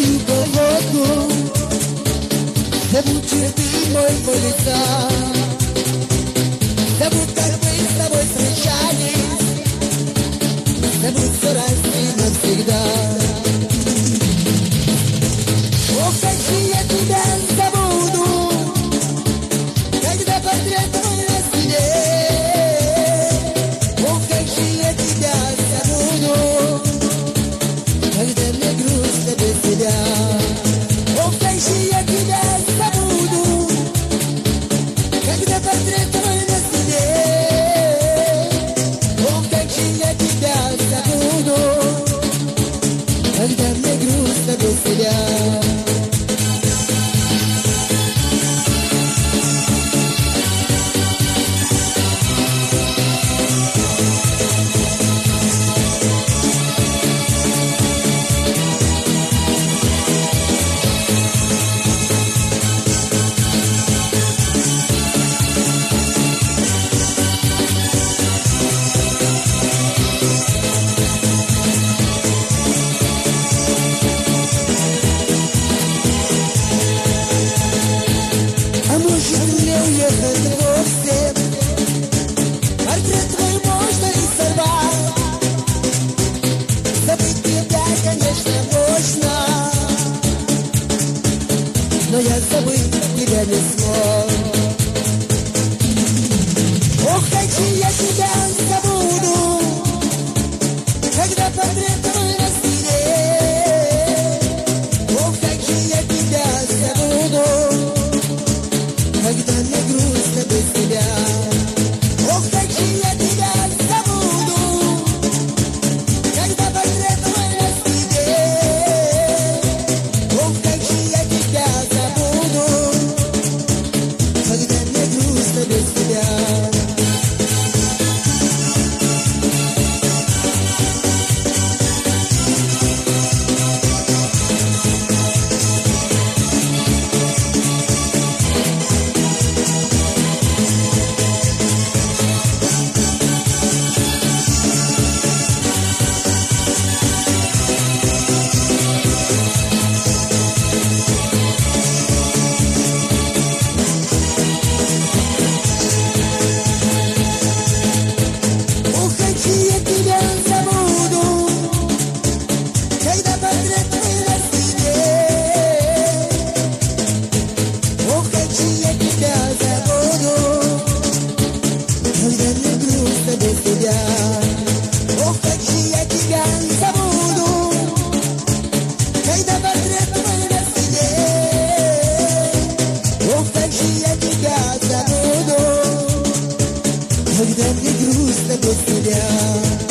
пью водку, забудь черты моего лица, забудь, как мы с тобой встречались, забудь все раз и навсегда. Ох, как же я тебя забуду, когда портрет твой на стене. Ох, как же я тебя забуду, когда мне грустно без тебя. Ох, как же я тебя забуду, когда портрет твой на стене. Ох, как же я тебя забуду, когда мне грустно без тебя. Портрет твой можно и сорвать, забыть тебя, конечно, можно, но я забыть тебя не смог. Ох, как же я тебя забуду, когда портрет твой на стене. Ох, как же я тебя забуду, когда мне грустно без тебя. Ох, как же я тебя забуду, когда портрет твой на стене. Ох, как же я тебя забуду, когда мне грустно без тебя. Когда мне грустно без тебя.